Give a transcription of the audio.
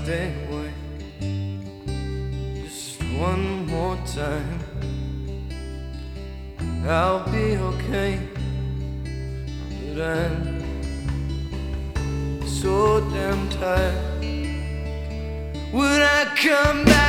stay away just one more time. I'll be okay, but I'm so damn tired. Would I come back?